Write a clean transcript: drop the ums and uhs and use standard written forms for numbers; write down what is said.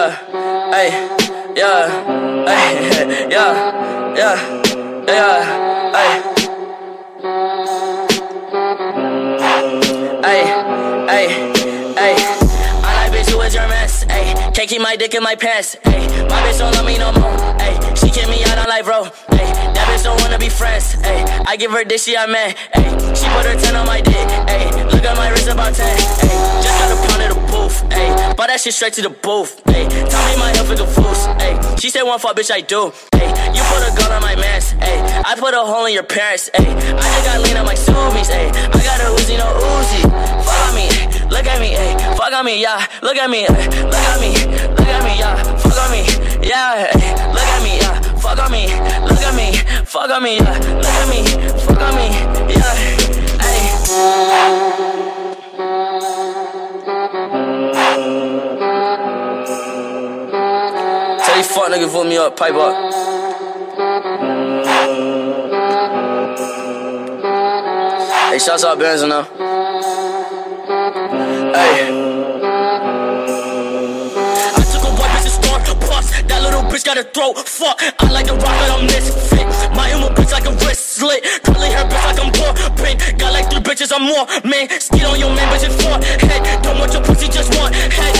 yeah, ay, yeah, ay, yeah, yeah, yeah, ay. Ay, ay, ay. I like bitch who is your mess, ay. Can't keep my dick in my pants, ay. My bitch don't love me no more, ay. She kick me out on life, bro, ay. That bitch don't wanna be friends, ay. I give her dick, she a man, ay. She put her 10 on my dick, ay. Look at my wrist about 10, ay. Just got a pound of the booth, ay. Bought that shit straight to the booth, ay. Tell me my health is a fool, ay. She said one fuck, bitch, I do, ay. You put a gun on my mans, ay. I put a hole in your parents, ay. I just got lean on my Subies, ay. I got a Uzi, no Uzi. Fuck on me, look at me, ay. Fuck on me, yeah. Look at me, ay. Look at me, look at me, yeah. Fuck on me, yeah. Ay. Look at me, yeah. Fuck on me, look at me, fuck on me, yeah. Look at me, fuck on me, yeah. Ay. Tell these fuck niggas vote me up, pipe up. Hey, shouts out Benz now. Hey. I took a white bitch to store, bust. That little bitch got a throat, fuck. I like the rock, but I'm misfit. My emo bitch like a wrist slit. Curly hair bitch like I'm poor, pink. Got like 3 bitches or more, man. Skid on your man, bitch, it's 4 head. Don't want your pussy, just one head.